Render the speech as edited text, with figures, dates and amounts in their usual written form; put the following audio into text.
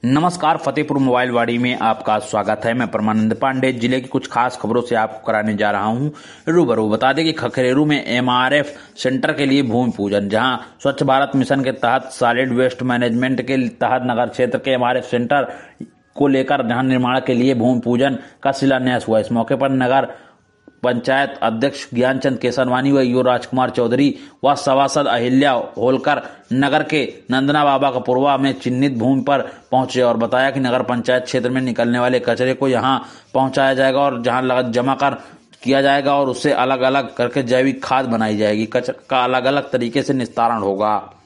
नमस्कार, फतेहपुर मोबाइल वाड़ी में आपका स्वागत है। मैं परमानंद पांडे जिले की कुछ खास खबरों से आपको कराने जा रहा हूं रूबरू। बता दें कि खखेरेरू में एमआरएफ सेंटर के लिए भूमि पूजन, जहां स्वच्छ भारत मिशन के तहत सॉलिड वेस्ट मैनेजमेंट के तहत नगर क्षेत्र के एमआरएफ सेंटर को लेकर जहां निर्माण के लिए भूमि पूजन का शिलान्यास हुआ। इस मौके पर नगर पंचायत अध्यक्ष ज्ञानचंद केसरवानी व ईओ राजकुमार चौधरी व सभासद अहिल्या होलकर नगर के नंदना बाबा कपूरवा में चिन्हित भूमि पर पहुंचे और बताया कि नगर पंचायत क्षेत्र में निकलने वाले कचरे को यहां पहुंचाया जाएगा और जहां जमा कर किया जाएगा और उससे अलग अलग करके जैविक खाद बनाई जाएगी। कचरे का अलग अलग तरीके से निस्तारण होगा।